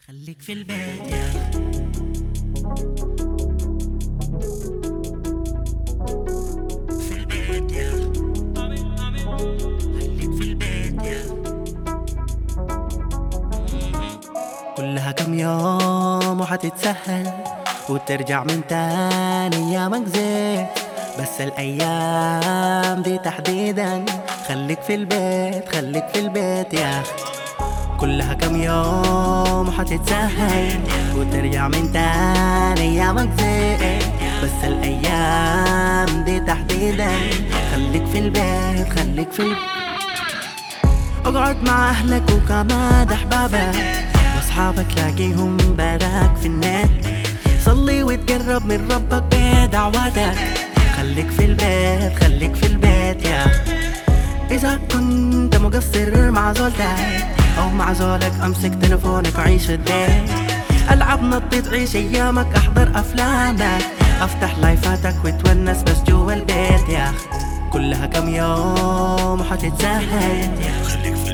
خليك في البيت يا أخي. في البيت يا أخي. خليك في البيت يا أخي. كلها كم يوم وحتتسهل وترجع من تاني ايامك زين، بس الايام دي تحديدا خليك في البيت، خليك في البيت يا اخي. كلها كم يوم وحتتسهل وترجع من تاني ايامك زين، بس الايام دي تحديدا خليك في البيت، خليك في البيت. اقعد مع اهلك وكمان احبابك واصحابك لاقيهم براك في النت، صلي وتقرب من ربك بدعواتك. خليك في البيت، خليك في البيت يا أخي. إذا كنت مقصر مع زولتك أو مع زولك أمسك تلفونك وعيش الديت، ألعب نطيت عيش أيامك، أحضر أفلامك، أفتح لايفاتك وتونس بس جوا البيت يا أخي. كلها كم يوم وحتتسهل